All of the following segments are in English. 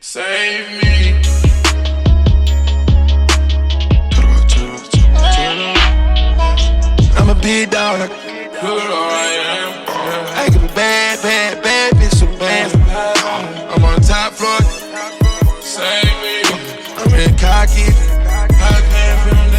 Save me. I'm a big dog. I give a bad bitch some bands. I'm on the top floor. Save me. I'm in cocky. I can't feel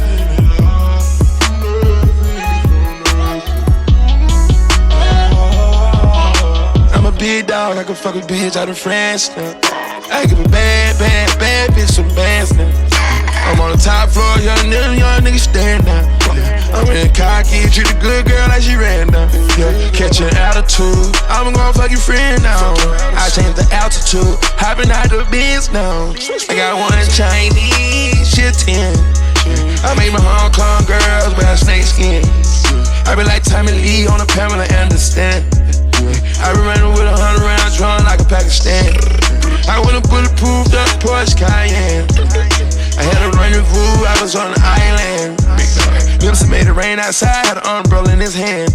I'm a big dog. I can fuck a bitch out of France now. I give a bad bitch some bands now. I'm on the top floor, young nigga stand down. I'm in cocky, treat a good girl like she ran down. Yeah, catch an attitude, I'm gonna fuck your friend now. I changed the altitude, hopping out the biz now. I got one Chinese, she a 10. I made my Hong Kong girls wear snake skin. I be like Tommy Lee on a Pamela Anderson. I be running with 100 rounds drawn like a Pakistan. I went a bulletproof up Porsche Cayenne. I had a rendezvous, I was on the island. Nipsey made it rain outside, had an umbrella in his hand.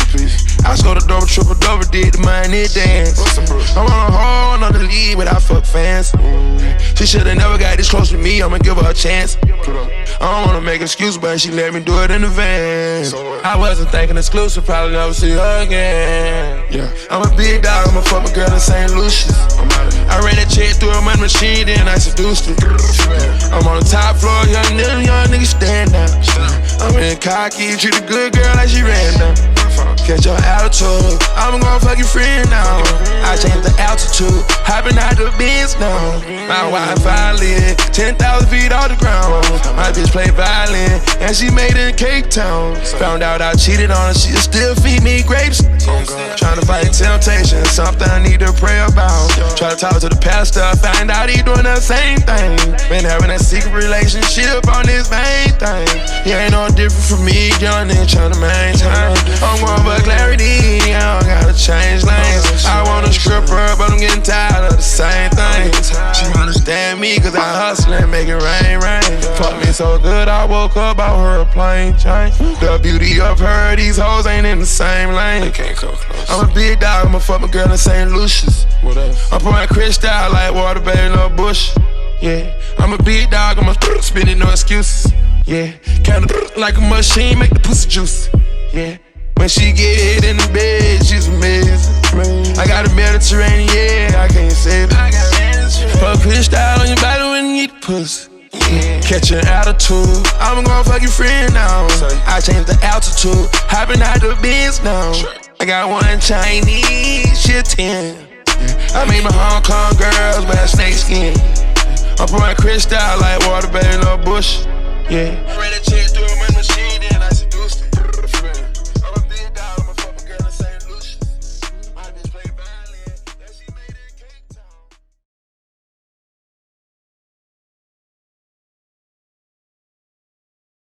I was go to double, triple, double, did the money dance. I'm on a whole nother league, but I fuck fans. She should've never got this close to me, I'ma give her a chance. I don't wanna make excuses, but she let me do it in advance. I wasn't thinking exclusive, probably never see her again. Yeah, I'm a big dog, I'ma fuck my girl in St. Lucia's. I ran that check through a money machine, then I seduced her. I'm on the top floor, young nigga stand down. I'm in cocky, treat a good girl like she ran down. Catch your attitude, I'm gonna fuck your friend now. I changed the altitude, hopping out the biz now. My Wi-Fi lit, 10,000 feet off the ground. My bitch play violin, and she made it in Cape Town. Found out I cheated on her, she'll still feed me grapes. Tryna fight temptation, something I need to pray about. Try to talk to the pastor, find out he doing the same thing. Been having a secret relationship on this main thing. He ain't no different from me, young nigga tryna maintain. I'm going for clarity, I don't gotta change lanes. I want a stripper, but I'm getting tired of the same thing. She understand me, cause I hustle and make it rain. Fuck me so good, I woke up out her a plane change. The beauty of her, these hoes ain't in the same lane. I'm a big dog, I'ma fuck my girl in St. Lucia's. I'm pouring crystal like water, baby, no bush. Yeah, I'm a big dog, I'ma spit it, no excuses. Yeah, kinda like a machine, make the pussy juice. Yeah, when she get hit in the bed, she's amazing. I got a Mediterranean, yeah, I can't save it. Fuck crystal on your body when you get the pussy. Yeah. Catch an attitude, I'm gonna fuck your friend now. I changed the altitude, hopping out the biz now. I got one Chinese, she a 10. I made my Hong Kong girls wear snake skin. I'm pouring crystal like water, baby, no bush. Yeah.